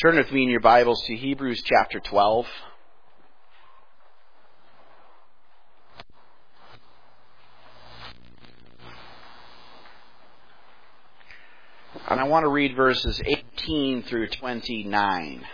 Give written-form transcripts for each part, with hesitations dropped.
Turn with me in your Bibles to Hebrews chapter 12. And I want to read verses 18 through 29.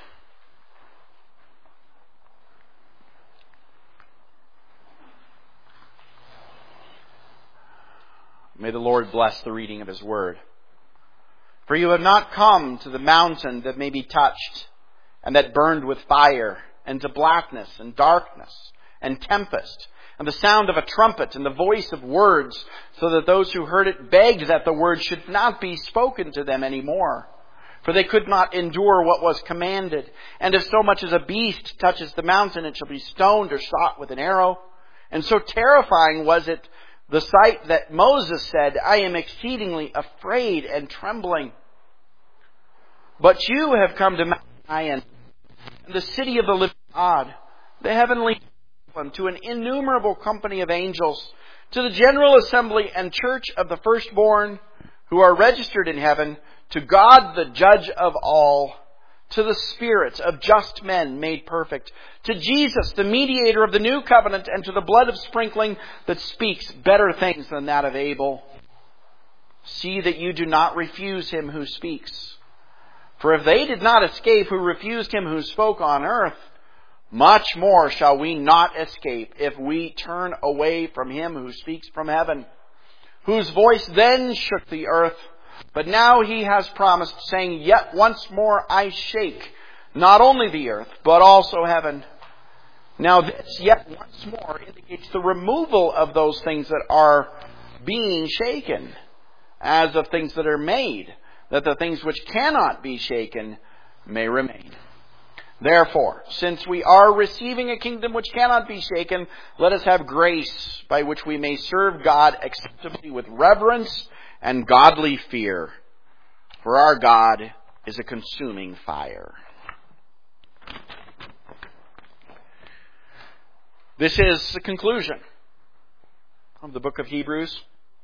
May the Lord bless the reading of His Word. For you have not come to the mountain that may be touched, and that burned with fire, and to blackness, and darkness, and tempest, and the sound of a trumpet, and the voice of words, so that those who heard it begged that the word should not be spoken to them any more. For they could not endure what was commanded. And if so much as a beast touches the mountain, it shall be stoned or shot with an arrow. And so terrifying was it, the sight, that Moses said, I am exceedingly afraid and trembling. But you have come to Mount Zion, and the city of the living God, the heavenly one, to an innumerable company of angels, to the general assembly and church of the firstborn who are registered in heaven, to God the judge of all, to the spirits of just men made perfect, to Jesus, the mediator of the new covenant, and to the blood of sprinkling that speaks better things than that of Abel. See that you do not refuse him who speaks. For if they did not escape who refused him who spoke on earth, much more shall we not escape if we turn away from him who speaks from heaven, whose voice then shook the earth. But now he has promised, saying, Yet once more I shake, not only the earth, but also heaven. Now this, yet once more, indicates the removal of those things that are being shaken, as of things that are made, that the things which cannot be shaken may remain. Therefore, since we are receiving a kingdom which cannot be shaken, let us have grace by which we may serve God acceptably with reverence and godly fear. For our God is a consuming fire. This is the conclusion of the book of Hebrews.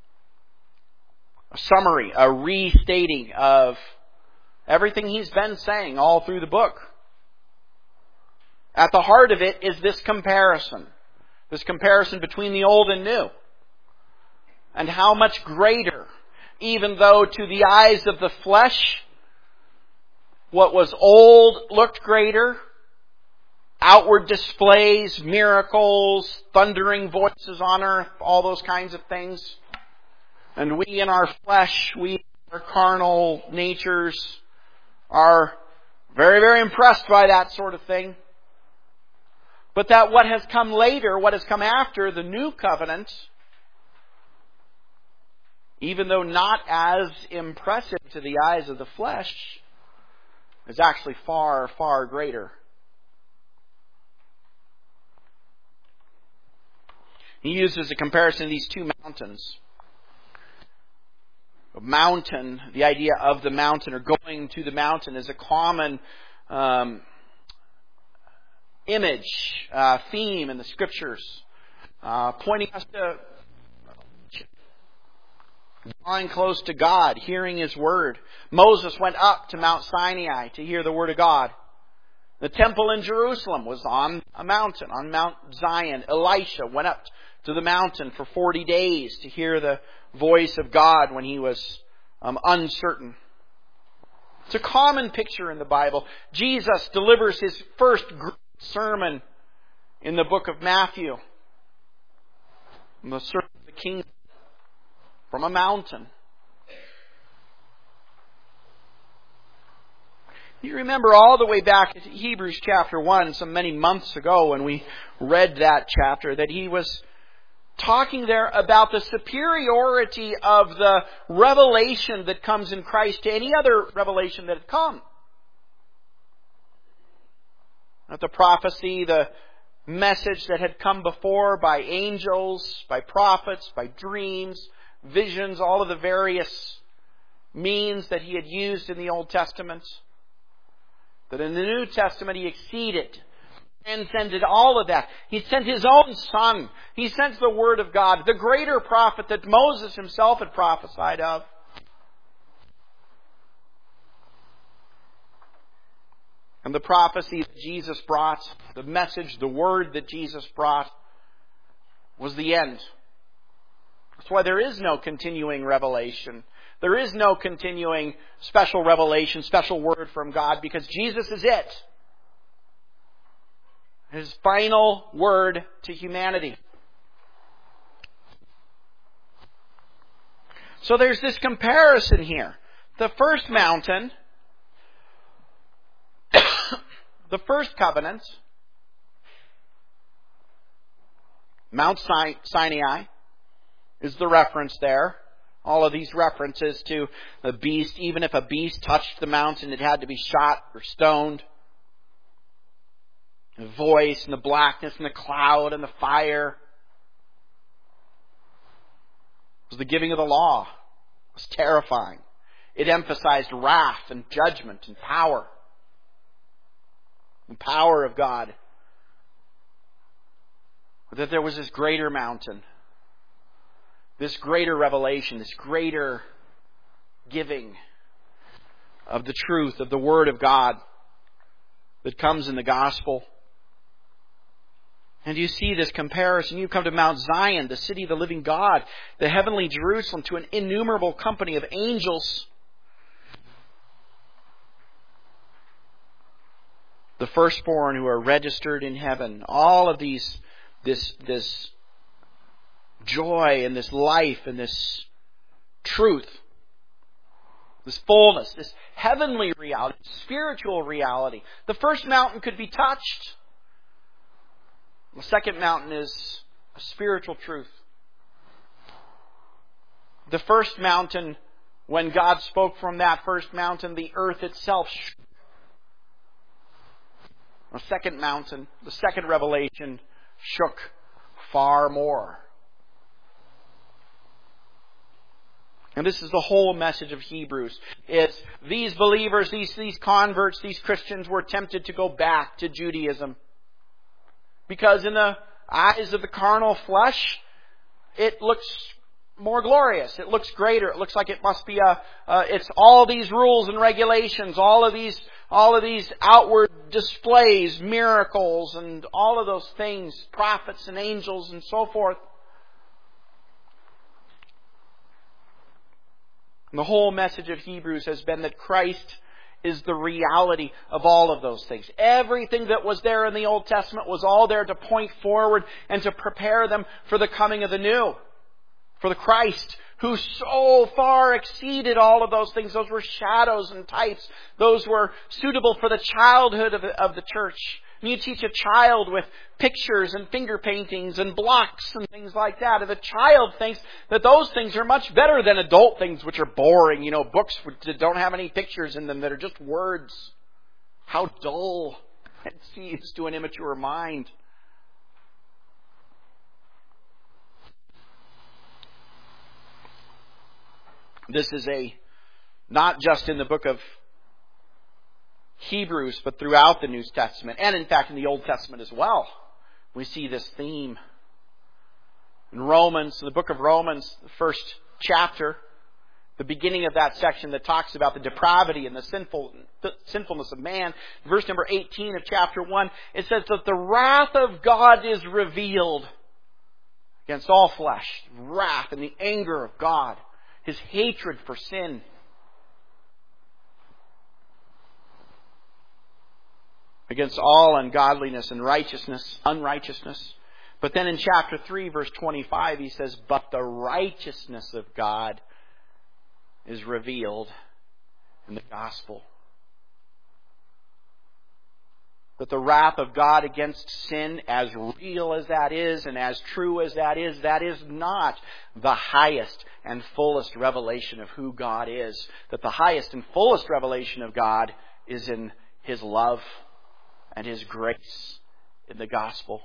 A summary, a restating of everything he's been saying all through the book. At the heart of it is this comparison between the old and new. And how much greater, even though to the eyes of the flesh, what was old looked greater. Outward displays, miracles, thundering voices on earth, all those kinds of things. And we in our flesh, our carnal natures, are very, very impressed by that sort of thing. But that what has come later, what has come after the new covenant, even though not as impressive to the eyes of the flesh, is actually far, far greater. He uses a comparison of these two mountains. A mountain, the idea of the mountain or going to the mountain, is a common image, theme in the Scriptures, pointing us to drawing close to God, hearing His Word. Moses went up to Mount Sinai to hear the Word of God. The temple in Jerusalem was on a mountain, on Mount Zion. Elisha went up to the mountain for 40 days to hear the voice of God when he was uncertain. It's a common picture in the Bible. Jesus delivers His first sermon in the book of Matthew. The sermon of the kingdom from a mountain. You remember all the way back to Hebrews chapter 1, some many months ago when we read that chapter, that he was talking there about the superiority of the revelation that comes in Christ to any other revelation that had come. Not the prophecy, the message that had come before by angels, by prophets, by dreams, visions, all of the various means that he had used in the Old Testament. That in the New Testament he exceeded, transcended all of that. He sent His own Son. He sent the Word of God, the greater prophet that Moses himself had prophesied of. And the prophecy that Jesus brought, the message, the word that Jesus brought, was the end. That's why there is no continuing revelation. There is no continuing special revelation, special word from God, because Jesus is it. His final word to humanity. So there's this comparison here. The first mountain, the first covenant, Mount Sinai, is the reference there. All of these references to the beast. Even if a beast touched the mountain, it had to be shot or stoned. The voice and the blackness and the cloud and the fire. It was the giving of the law. It was terrifying. It emphasized wrath and judgment and power. The power of God. But that there was this greater mountain. This greater revelation, this greater giving of the truth, of the Word of God that comes in the gospel. And you see this comparison. You come to Mount Zion, the city of the living God, the heavenly Jerusalem, to an innumerable company of angels. The firstborn who are registered in heaven. All of these, this joy and this life and this truth, this fullness, this heavenly reality, spiritual reality. The first mountain could be touched. The second mountain is a spiritual truth. The first mountain, when God spoke from that first mountain, the earth itself shook. The second mountain, the second revelation, shook far more. And this is the whole message of Hebrews. It's these believers, these converts, these Christians were tempted to go back to Judaism. Because in the eyes of the carnal flesh, it looks more glorious. It looks greater. It looks like it must be it's all these rules and regulations, all of these outward displays, miracles, and all of those things, prophets and angels and so forth. And the whole message of Hebrews has been that Christ is the reality of all of those things. Everything that was there in the Old Testament was all there to point forward and to prepare them for the coming of the new. For the Christ who so far exceeded all of those things. Those were shadows and types. Those were suitable for the childhood of the church. And you teach a child with pictures and finger paintings and blocks and things like that. And the child thinks that those things are much better than adult things which are boring. Books that don't have any pictures in them, that are just words. How dull it seems to an immature mind. This is not just in the book of Hebrews, but throughout the New Testament, and in fact in the Old Testament as well. We see this theme. In Romans, in the book of Romans, the first chapter, the beginning of that section that talks about the depravity and the sinfulness of man, verse number 18 of chapter 1, it says that the wrath of God is revealed against all flesh. Wrath and the anger of God. His hatred for sin. Against all ungodliness and unrighteousness. But then in chapter 3, verse 25, he says, but the righteousness of God is revealed in the gospel. That the wrath of God against sin, as real as that is and as true as that is not the highest and fullest revelation of who God is. That the highest and fullest revelation of God is in His love and His grace in the gospel.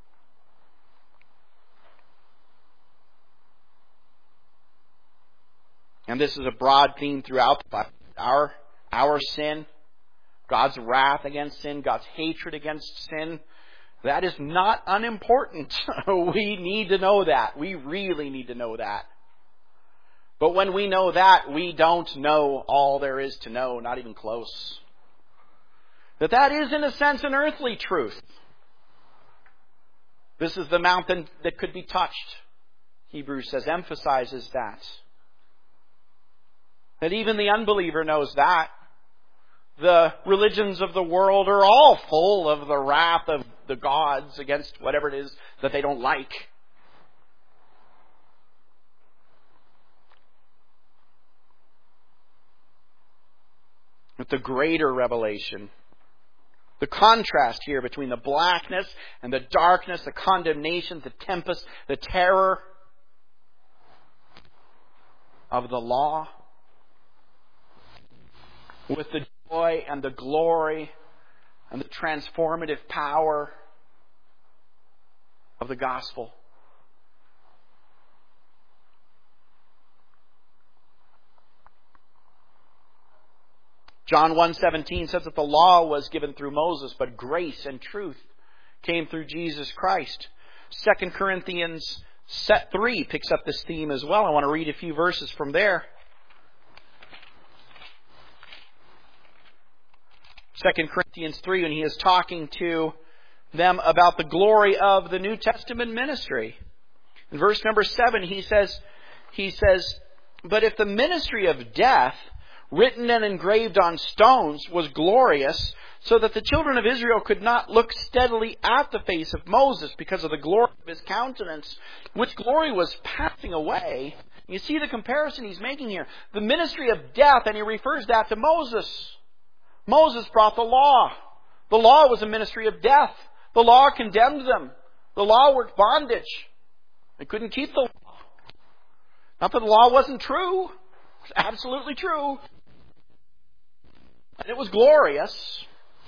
And this is a broad theme throughout the Bible. Our sin, God's wrath against sin, God's hatred against sin, that is not unimportant. We need to know that. We really need to know that. But when we know that, we don't know all there is to know, not even close. That is, in a sense, an earthly truth. This is the mountain that could be touched. Hebrews says, emphasizes that. That even the unbeliever knows that. The religions of the world are all full of the wrath of the gods against whatever it is that they don't like. But the greater revelation, the contrast here between the blackness and the darkness, the condemnation, the tempest, the terror of the law, with the joy and the glory and the transformative power of the gospel. John 1:17 says that the law was given through Moses, but grace and truth came through Jesus Christ. 2 Corinthians 3 picks up this theme as well. I want to read a few verses from there. 2 Corinthians 3, when he is talking to them about the glory of the New Testament ministry. In verse number 7, he says, but if the ministry of death, written and engraved on stones, was glorious, so that the children of Israel could not look steadily at the face of Moses because of the glory of his countenance, which glory was passing away. You see the comparison he's making here. The ministry of death, and he refers that to Moses. Moses brought the law. The law was a ministry of death. The law condemned them. The law worked bondage. They couldn't keep the law. Not that the law wasn't true. It was absolutely true. And it was glorious.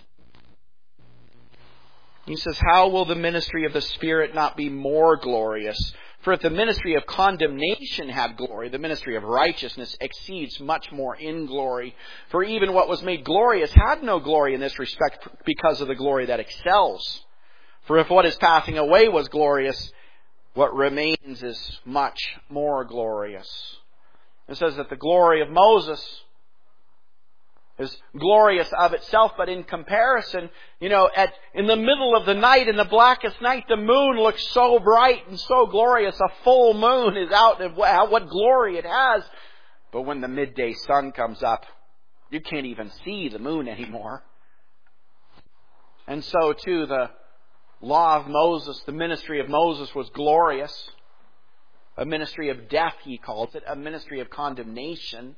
He says, how will the ministry of the Spirit not be more glorious? For if the ministry of condemnation had glory, the ministry of righteousness exceeds much more in glory. For even what was made glorious had no glory in this respect because of the glory that excels. For if what is passing away was glorious, what remains is much more glorious. It says that the glory of Moses is glorious of itself, but in comparison, in the middle of the night, in the blackest night, the moon looks so bright and so glorious. A full moon is out, and what glory it has. But when the midday sun comes up, you can't even see the moon anymore. And so too, the law of Moses, the ministry of Moses, was glorious. A ministry of death, he calls it, a ministry of condemnation.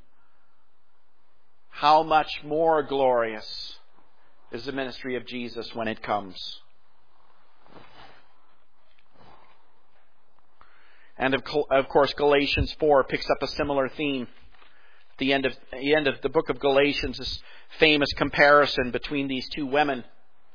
How much more glorious is the ministry of Jesus when it comes? And of course, Galatians 4 picks up a similar theme. The end of the book of Galatians, this famous comparison between these two women.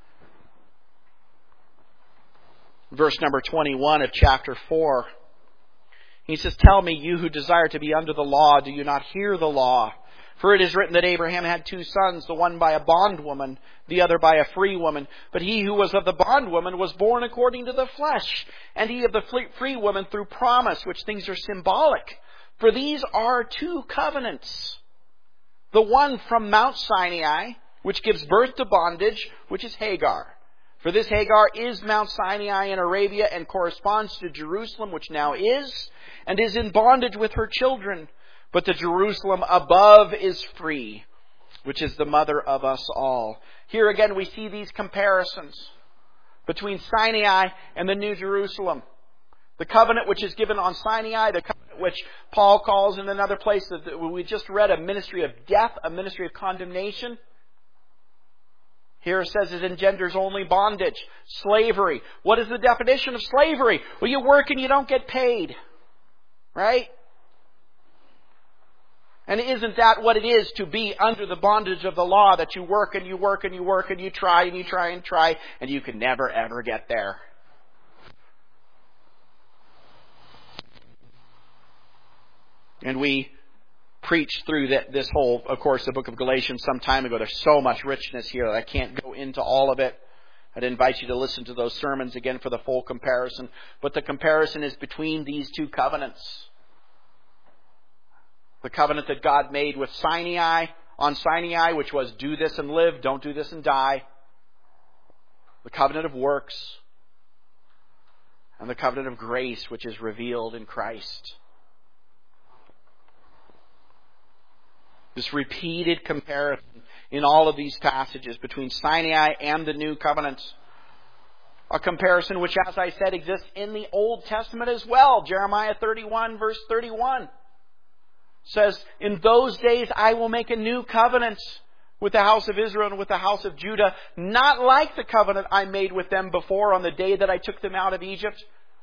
Verse number 21 of chapter 4. He says, tell me, you who desire to be under the law, do you not hear the law? For it is written that Abraham had two sons, the one by a bondwoman, the other by a free woman. But he who was of the bondwoman was born according to the flesh, and he of the free woman through promise, which things are symbolic. For these are two covenants. The one from Mount Sinai, which gives birth to bondage, which is Hagar. For this Hagar is Mount Sinai in Arabia and corresponds to Jerusalem, which now is, and is in bondage with her children. But the Jerusalem above is free, which is the mother of us all. Here again we see these comparisons between Sinai and the New Jerusalem. The covenant which is given on Sinai, the covenant which Paul calls in another place that we just read, a ministry of death, a ministry of condemnation. Here it says it engenders only bondage, slavery. What is the definition of slavery? Well, you work and you don't get paid. Right? And isn't that what it is to be under the bondage of the law, that you work and you work and you work and you try and you try and try and you can never ever get there? And we preached through this whole, of course, the book of Galatians some time ago. There's so much richness here that I can't go into all of it. I'd invite you to listen to those sermons again for the full comparison. But the comparison is between these two covenants. The covenant that God made with Sinai on Sinai, which was do this and live, don't do this and die. The covenant of works. And the covenant of grace, which is revealed in Christ. This repeated comparison in all of these passages between Sinai and the New Covenant. A comparison which, as I said, exists in the Old Testament as well. Jeremiah 31, verse 31 says, in those days I will make a new covenant with the house of Israel and with the house of Judah, not like the covenant I made with them before on the day that I took them out of Egypt,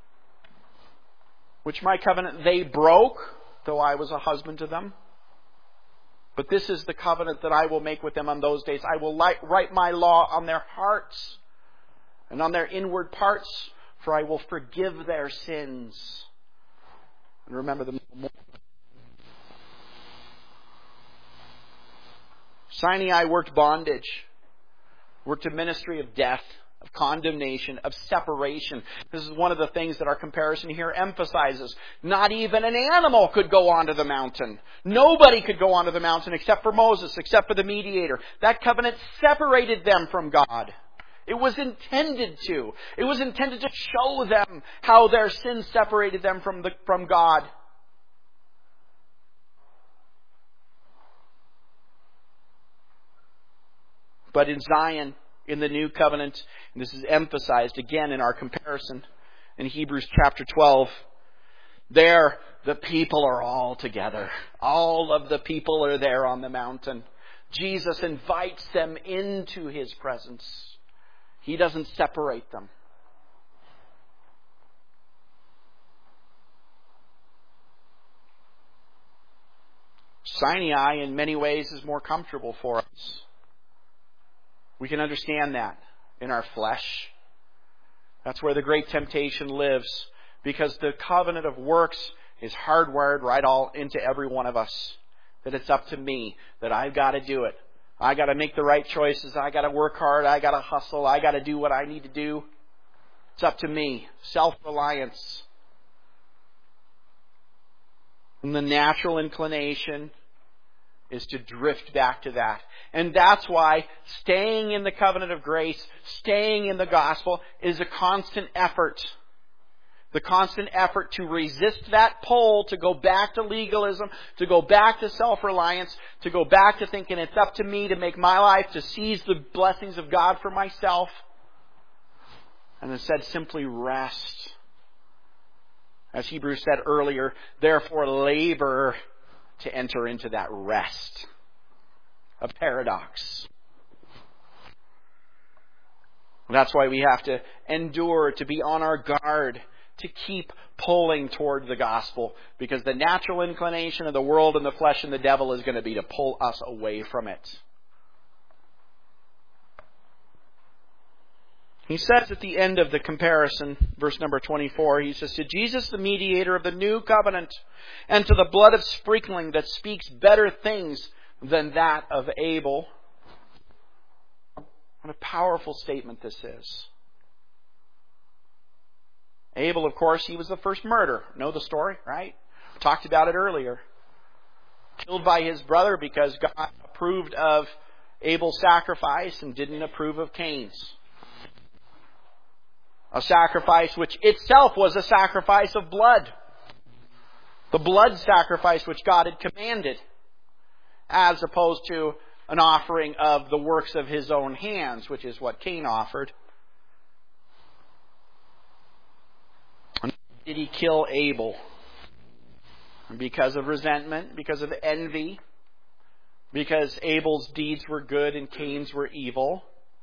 which my covenant they broke, though I was a husband to them. But this is the covenant that I will make with them on those days. I will write my law on their hearts and on their inward parts, for I will forgive their sins and remember them no more. Sinai worked bondage, worked a ministry of death, of condemnation, of separation. This is one of the things that our comparison here emphasizes. Not even an animal could go onto the mountain. Nobody could go onto the mountain except for Moses, except for the mediator. That covenant separated them from God. It was intended to. It was intended to show them how their sins separated them from God. But in Zion, in the New Covenant, and this is emphasized again in our comparison in Hebrews chapter 12, there the people are all together. All of the people are there on the mountain. Jesus invites them into His presence. He doesn't separate them. Sinai, in many ways, is more comfortable for us. We can understand that in our flesh. That's where the great temptation lives, because the covenant of works is hardwired right all into every one of us. That it's up to me, that I've got to do it. I got to make the right choices. I got to work hard. I got to hustle. I got to do what I need to do. It's up to me. Self-reliance. And the natural inclination is to drift back to that. And that's why staying in the covenant of grace, staying in the gospel, is a constant effort. The constant effort to resist that pull, to go back to legalism, to go back to self-reliance, to go back to thinking it's up to me to make my life, to seize the blessings of God for myself. And instead simply rest. As Hebrews said earlier, therefore labor to enter into that rest. A paradox. That's why we have to endure, to be on our guard, to keep pulling toward the gospel, because the natural inclination of the world and the flesh and the devil is going to be to pull us away from it. He says at the end of the comparison, verse number 24, he says, to Jesus, the mediator of the new covenant, and to the blood of sprinkling that speaks better things than that of Abel. What a powerful statement this is. Abel, of course, he was the first murderer. Know the story, right? We talked about it earlier. Killed by his brother because God approved of Abel's sacrifice and didn't approve of Cain's. A sacrifice which itself was a sacrifice of blood. The blood sacrifice which God had commanded, as opposed to an offering of the works of his own hands, which is what Cain offered. Did he kill Abel? Because of resentment, because of envy, because Abel's deeds were good and Cain's were evil.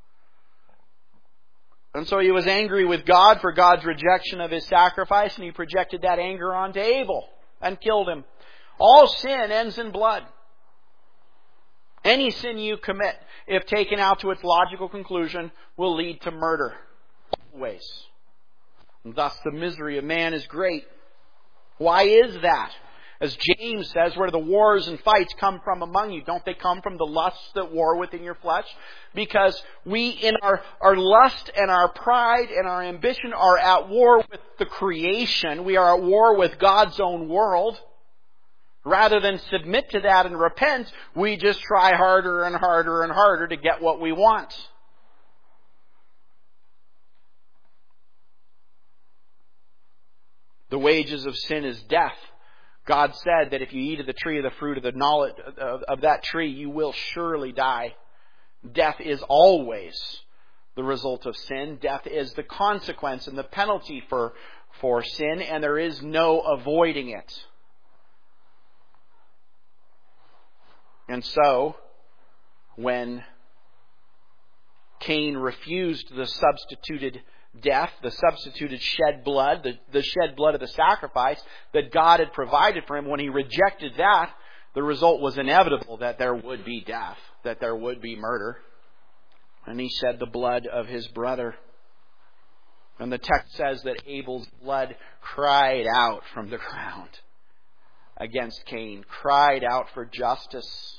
And so he was angry with God for God's rejection of his sacrifice, and he projected that anger onto Abel and killed him. All sin ends in blood. Any sin you commit, if taken out to its logical conclusion, will lead to murder. Always. And thus the misery of man is great. Why is that? As James says, where the wars and fights come from among you, don't they come from the lusts that war within your flesh? Because we, in our lust and our pride and our ambition, are at war with the creation. We are at war with God's own world. Rather than submit to that and repent, we just try harder and harder and harder to get what we want. The wages of sin is death. God said that if you eat of the tree of the fruit of the knowledge of that tree, you will surely die. Death is always the result of sin. Death is the consequence and the penalty for sin, and there is no avoiding it. And so, when Cain refused the substituted death, the substituted shed blood, the shed blood of the sacrifice that God had provided for him, when he rejected that, the result was inevitable that there would be death, that there would be murder. And he shed the blood of his brother. And the text says that Abel's blood cried out from the ground against Cain, cried out for justice.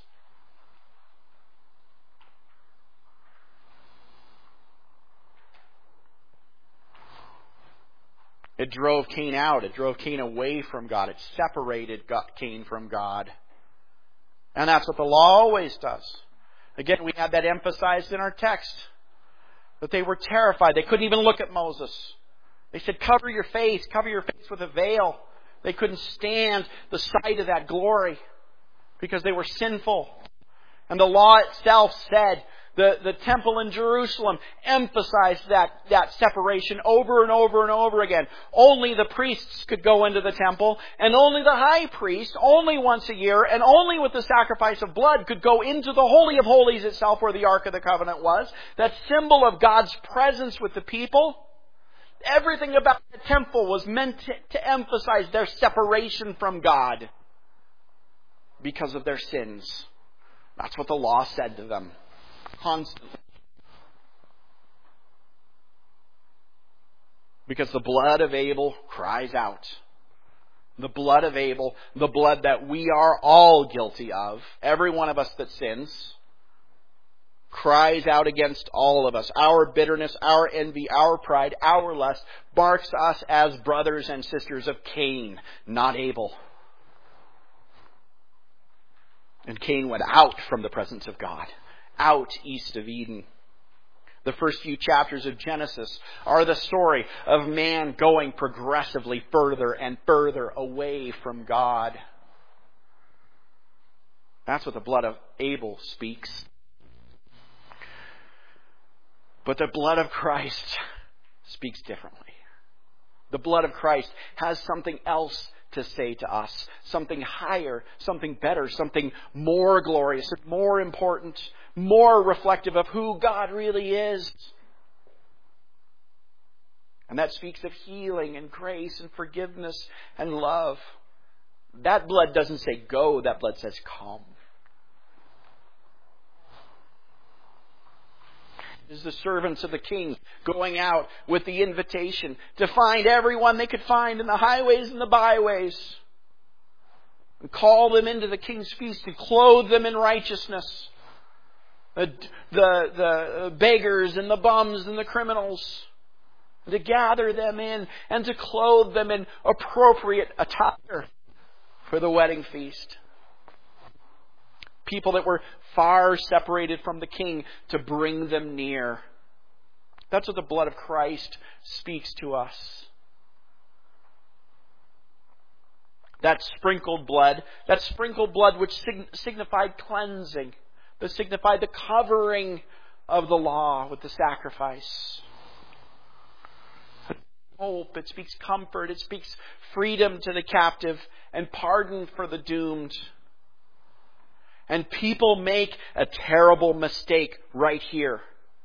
It drove Cain out. It drove Cain away from God. It separated Cain from God. And that's what the law always does. Again, we have that emphasized in our text. That they were terrified. They couldn't even look at Moses. They said, cover your face with a veil. They couldn't stand the sight of that glory because they were sinful. And the law itself said, the temple in Jerusalem emphasized that separation over and over and over again. Only the priests could go into the temple, and only the high priest, only once a year, and only with the sacrifice of blood, could go into the Holy of Holies itself where the Ark of the Covenant was. That symbol of God's presence with the people. Everything about the temple was meant to emphasize their separation from God because of their sins. That's what the law said to them. Constantly. Because the blood of Abel cries out. The blood of Abel, the blood that we are all guilty of, every one of us that sins, cries out against all of us. Our bitterness, our envy, our pride, our lust marks us as brothers and sisters of Cain, not Abel. And Cain went out from the presence of God. Out east of Eden. The first few chapters of Genesis are the story of man going progressively further and further away from God. That's what the blood of Abel speaks. But the blood of Christ speaks differently. The blood of Christ has something else to say to us. Something higher, something better, something more glorious, more important, more reflective of who God really is. And that speaks of healing and grace and forgiveness and love. That blood doesn't say go, that blood says come. It is the servants of the king going out with the invitation to find everyone they could find in the highways and the byways. And call them into the king's feast and clothe them in righteousness. The beggars and the bums and the criminals. To gather them in and to clothe them in appropriate attire for the wedding feast. People that were far separated from the king to bring them near. That's what the blood of Christ speaks to us. That sprinkled blood which signified cleansing, that signified the covering of the law with the sacrifice. Hope, it speaks comfort, it speaks freedom to the captive and pardon for the doomed. And people make a terrible mistake right here.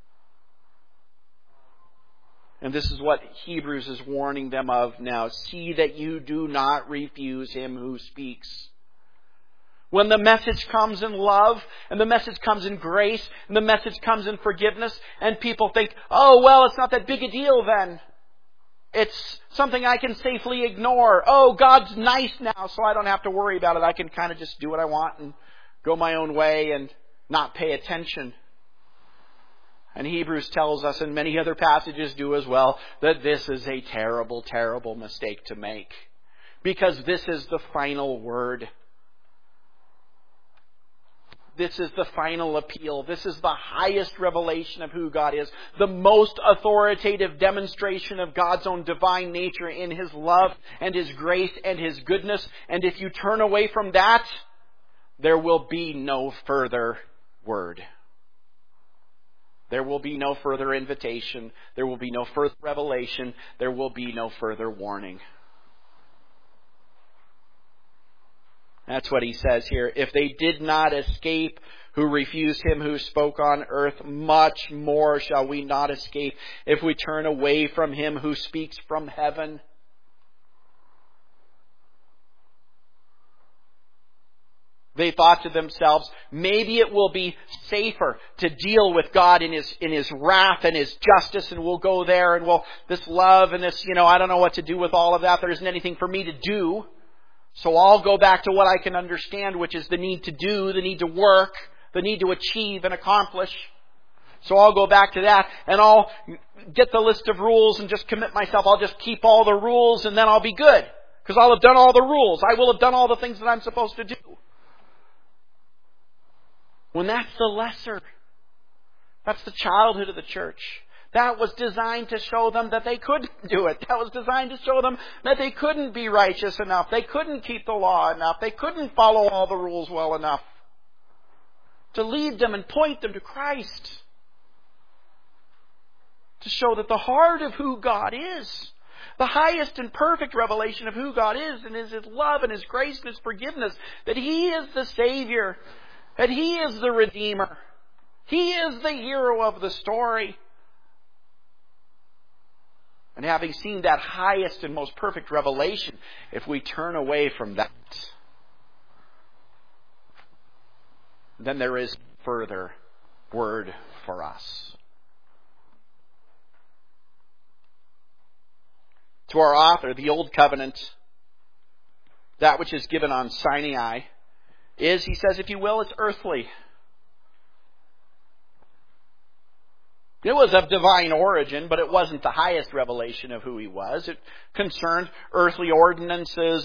And this is what Hebrews is warning them of now. See that you do not refuse him who speaks. When the message comes in love, and the message comes in grace, and the message comes in forgiveness, and people think, oh, well, it's not that big a deal then. It's something I can safely ignore. Oh, God's nice now, so I don't have to worry about it. I can kind of just do what I want and go my own way and not pay attention. And Hebrews tells us, and many other passages do as well, that this is a terrible, terrible mistake to make. Because this is the final word. This is the final appeal. This is the highest revelation of who God is. The most authoritative demonstration of God's own divine nature in His love and His grace and His goodness. And if you turn away from that, there will be no further word. There will be no further invitation. There will be no further revelation. There will be no further warning. That's what he says here. If they did not escape who refused Him who spoke on earth, much more shall we not escape if we turn away from Him who speaks from heaven. They thought to themselves, maybe it will be safer to deal with God in His wrath and His justice, and we'll go there and this love and this, I don't know what to do with all of that. There isn't anything for me to do. So I'll go back to what I can understand, which is the need to do, the need to work, the need to achieve and accomplish. So I'll go back to that and I'll get the list of rules and just commit myself. I'll just keep all the rules and then I'll be good. Because I'll have done all the rules. I will have done all the things that I'm supposed to do. When that's the lesser. That's the childhood of the church. That was designed to show them that they couldn't do it. That was designed to show them that they couldn't be righteous enough. They couldn't keep the law enough. They couldn't follow all the rules well enough. To lead them and point them to Christ. To show that the heart of who God is, the highest and perfect revelation of who God is, and His love and His grace and His forgiveness, that He is the Savior, that He is the Redeemer. He is the hero of the story. And having seen that highest and most perfect revelation, if we turn away from that, then there is further word for us. To our author, the Old Covenant, that which is given on Sinai, is, he says, if you will, it's earthly. It was of divine origin, but it wasn't the highest revelation of who He was. It concerned earthly ordinances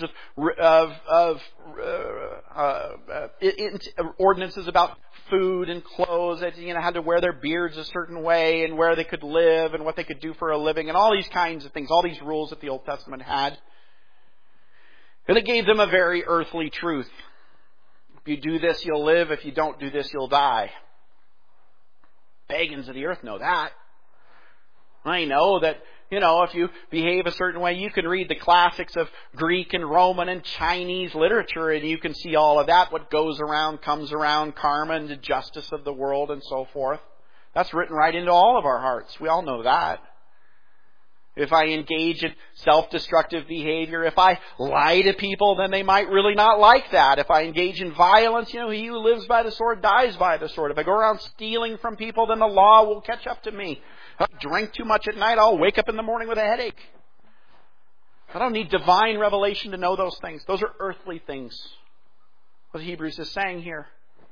ordinances about food and clothes. That had to wear their beards a certain way, and where they could live, and what they could do for a living, and all these kinds of things. All these rules that the Old Testament had, and it gave them a very earthly truth. If you do this, you'll live. If you don't do this, you'll die. Pagans of the earth know that. I know that, if you behave a certain way, you can read the classics of Greek and Roman and Chinese literature, and you can see all of that. What goes around comes around, karma and the justice of the world and so forth. That's written right into all of our hearts. We all know that. If I engage in self-destructive behavior, if I lie to people, then they might really not like that. If I engage in violence, he who lives by the sword dies by the sword. If I go around stealing from people, then the law will catch up to me. If I drink too much at night, I'll wake up in the morning with a headache. I don't need divine revelation to know those things. Those are earthly things. What Hebrews is saying here.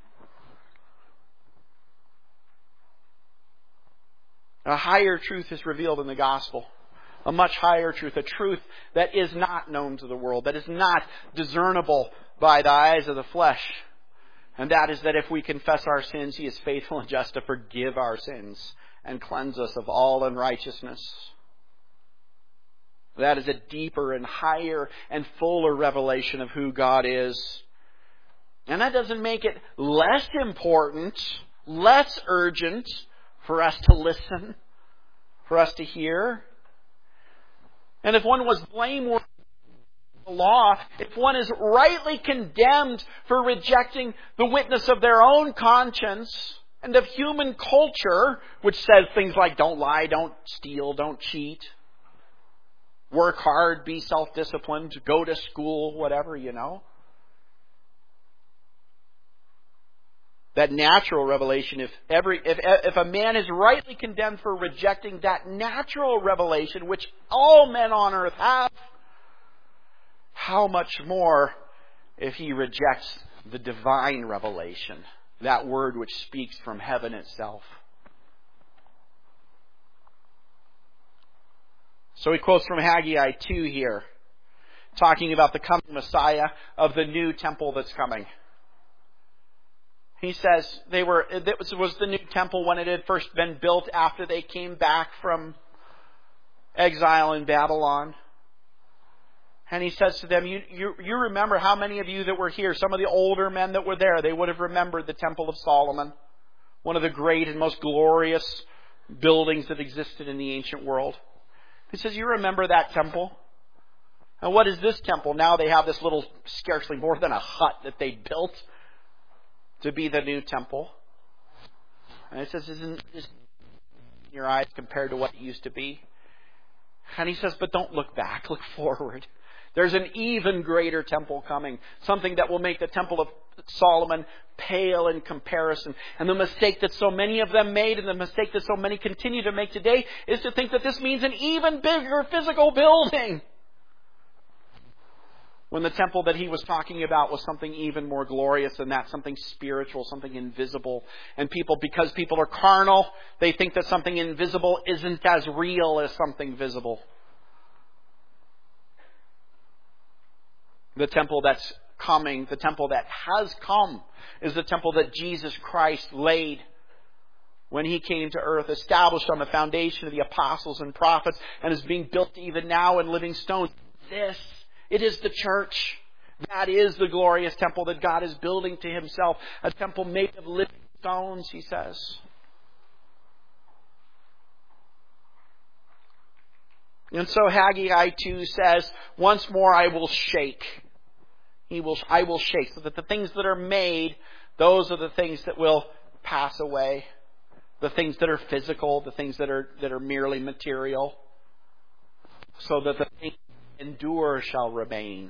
A higher truth is revealed in the gospel. A much higher truth, a truth that is not known to the world, that is not discernible by the eyes of the flesh. And that is that if we confess our sins, He is faithful and just to forgive our sins and cleanse us of all unrighteousness. That is a deeper and higher and fuller revelation of who God is. And that doesn't make it less important, less urgent for us to listen, for us to hear. And if one was blameworthy of the law, if one is rightly condemned for rejecting the witness of their own conscience and of human culture, which says things like don't lie, don't steal, don't cheat, work hard, be self-disciplined, go to school, whatever, That natural revelation, if a man is rightly condemned for rejecting that natural revelation, which all men on earth have, how much more if he rejects the divine revelation, that word which speaks from heaven itself. So he quotes from Haggai 2 here, talking about the coming Messiah of the new temple that's coming. He says it was the new temple when it had first been built after they came back from exile in Babylon. And he says to them, you remember how many of you that were here, some of the older men that were there, they would have remembered the Temple of Solomon, one of the great and most glorious buildings that existed in the ancient world. He says, you remember that temple? And what is this temple? Now they have this little, scarcely more than a hut that they built to be the new temple. And he says, isn't this in your eyes compared to what it used to be? And he says, but don't look back, look forward. There's an even greater temple coming. Something that will make the Temple of Solomon pale in comparison. And the mistake that so many of them made, and the mistake that so many continue to make today, is to think that this means an even bigger physical building. When the temple that he was talking about was something even more glorious than that, something spiritual, something invisible. And because people are carnal, they think that something invisible isn't as real as something visible. The temple that's coming, the temple that has come, is the temple that Jesus Christ laid when he came to earth, established on the foundation of the apostles and prophets, and is being built even now in living stones. It is the church. That is the glorious temple that God is building to himself. A temple made of living stones, he says. And so Haggai 2 says, once more I will shake. I will shake. So that the things that are made, those are the things that will pass away. The things that are physical, the things that are merely material. So that the things that endure shall remain.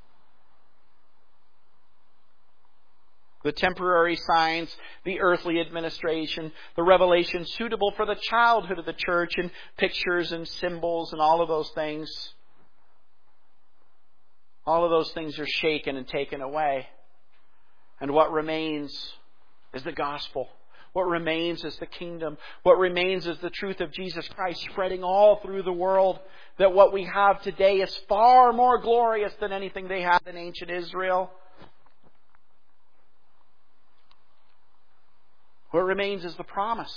The temporary signs, the earthly administration, the revelation suitable for the childhood of the church, and pictures and symbols and all of those things. All of those things are shaken and taken away. And what remains is the gospel. What remains is the kingdom. What remains is the truth of Jesus Christ spreading all through the world. That what we have today is far more glorious than anything they had in ancient Israel. What remains is the promise.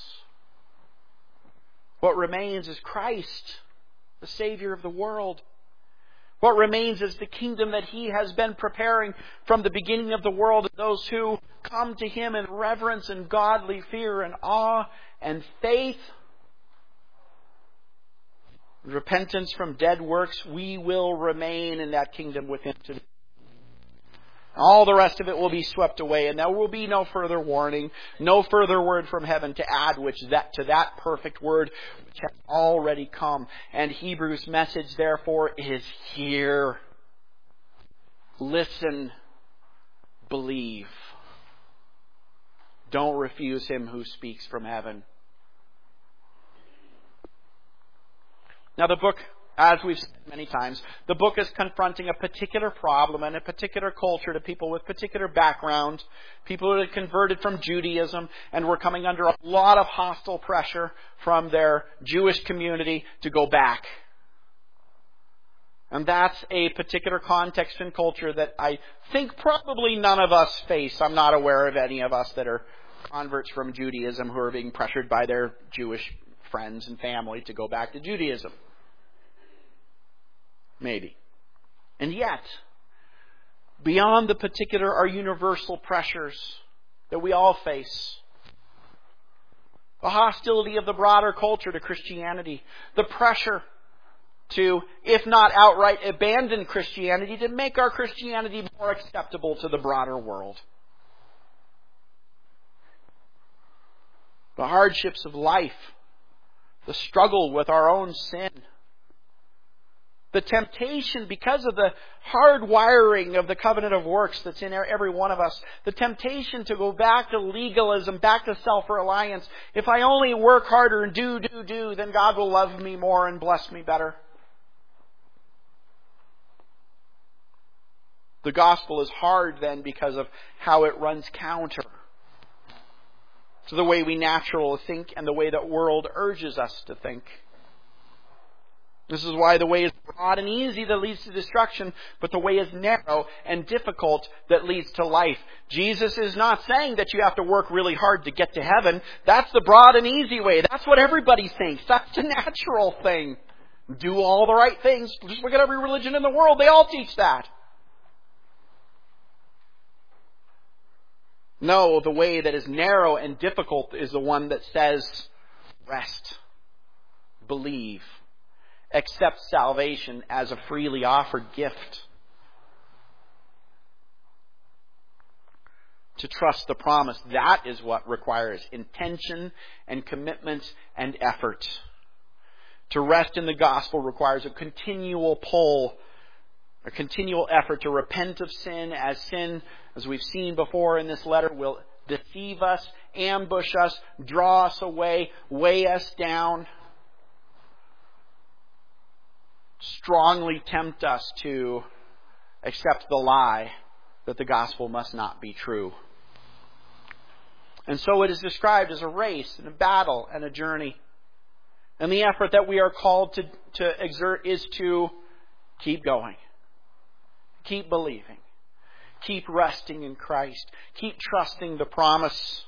What remains is Christ, the Savior of the world. What remains is the kingdom that he has been preparing from the beginning of the world. Those who come to him in reverence and godly fear and awe and faith, repentance from dead works, we will remain in that kingdom with him today. All the rest of it will be swept away, and there will be no further warning, no further word from heaven to add to that perfect word which has already come. And Hebrews' message, therefore, is here. Listen, believe. Don't refuse him who speaks from heaven. Now the book, as we've said many times, the book is confronting a particular problem and a particular culture to people with particular background, people who had converted from Judaism and were coming under a lot of hostile pressure from their Jewish community to go back. And that's a particular context and culture that I think probably none of us face. I'm not aware of any of us that are converts from Judaism who are being pressured by their Jewish friends and family to go back to Judaism. Maybe. And yet, beyond the particular are universal pressures that we all face. The hostility of the broader culture to Christianity. The pressure to, if not outright abandon Christianity, to make our Christianity more acceptable to the broader world. The hardships of life. The struggle with our own sin. The temptation, because of the hard wiring of the covenant of works that's in every one of us, the temptation to go back to legalism, back to self-reliance. If I only work harder and do, then God will love me more and bless me better. The gospel is hard then because of how it runs counter to the way we naturally think and the way that world urges us to think. This is why the way is broad and easy that leads to destruction, but the way is narrow and difficult that leads to life. Jesus is not saying that you have to work really hard to get to heaven. That's the broad and easy way. That's what everybody thinks. That's the natural thing. Do all the right things. Just look at every religion in the world. They all teach that. No, the way that is narrow and difficult is the one that says, rest, believe, accept salvation as a freely offered gift. To trust the promise, that is what requires intention and commitment and effort. To rest in the gospel requires a continual pull, a continual effort to repent of sin, as we've seen before in this letter, will deceive us, ambush us, draw us away, weigh us down, strongly tempt us to accept the lie that the gospel must not be true. And so it is described as a race and a battle and a journey. And the effort that we are called to exert is to keep going, keep believing, keep resting in Christ, keep trusting the promise,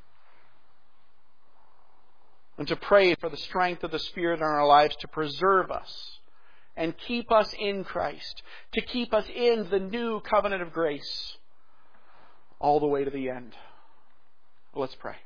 and to pray for the strength of the Spirit in our lives to preserve us and keep us in Christ, to keep us in the new covenant of grace all the way to the end. Let's pray.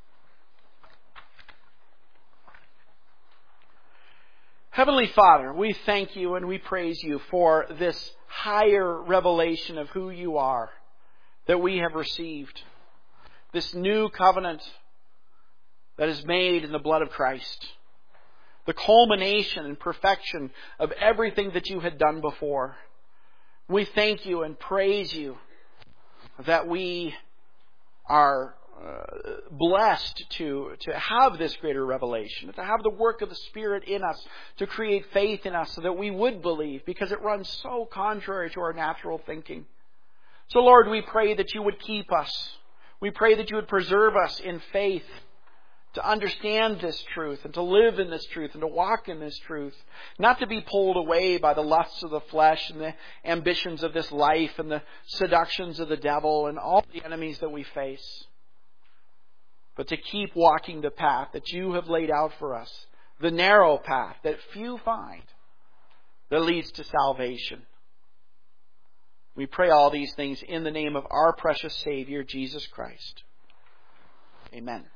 Heavenly Father, we thank you and we praise you for this higher revelation of who you are that we have received. This new covenant that is made in the blood of Christ. The culmination and perfection of everything that you had done before. We thank you and praise you that we are blessed to have this greater revelation, to have the work of the Spirit in us, to create faith in us so that we would believe, because it runs so contrary to our natural thinking. So Lord, we pray that you would keep us. We pray that you would preserve us in faith, to understand this truth and to live in this truth and to walk in this truth. Not to be pulled away by the lusts of the flesh and the ambitions of this life and the seductions of the devil and all the enemies that we face. But to keep walking the path that you have laid out for us. The narrow path that few find that leads to salvation. We pray all these things in the name of our precious Savior, Jesus Christ. Amen.